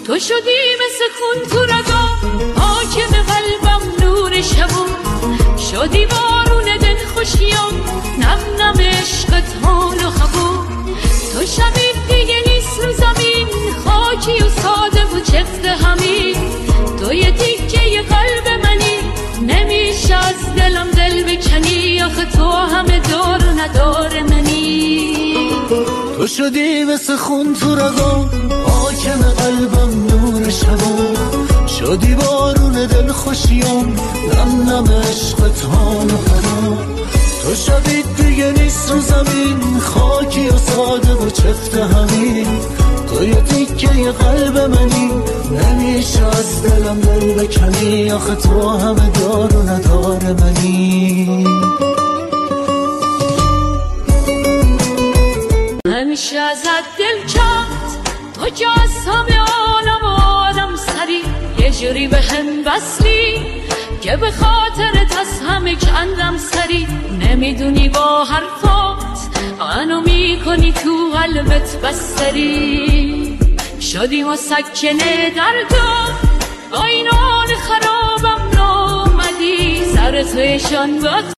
تو شدی مثل خون تو رگام، حاکم قلبم نور شبم، شدی بارون دل خوشیام، نم نم عشقت حال و هوا. تو شبیه دیگه نیست رو زمین، خاکی و ساده و چفت همین. تو یه تیکه قلب منی، نمیشه از دلم دل بکنی، آخه تو همه دار و ندار منی. تو شدی مثل خون تو رگام، حاکم قلبم نور شبم، شدی بارون دل خوشیام، نم نم عشقت حال و هوا. تو شبیه دیگه نیست رو زمین، خاکی و ساده و چفت همین. تو یه تیکه قلب منی، نمیشه از دلم دل بکنی، آخه تو همه دار و ندار منی. همیشه ازت دل کرد، تو که از همه عالم و آدم سری، یه جوری به هم وصلی که به خاطرت از همه کندم سری. نمیدونی با حرفات منو میکنی تو قلبت بستری، شدی مسکنه دردم، با این حال خرابم نامدی، سر تویشان